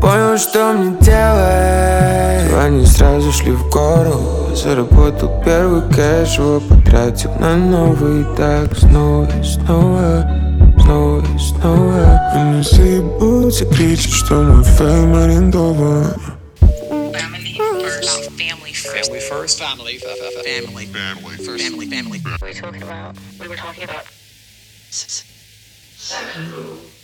понял, что мне делать. Они сразу шли в гору. Заработал первый кэш, его потратил на новый. Так снова и снова, снова и снова. Они заебутся, кричат, что мой фейм арендован. Family first. Family first. What are we talking about? We were talking about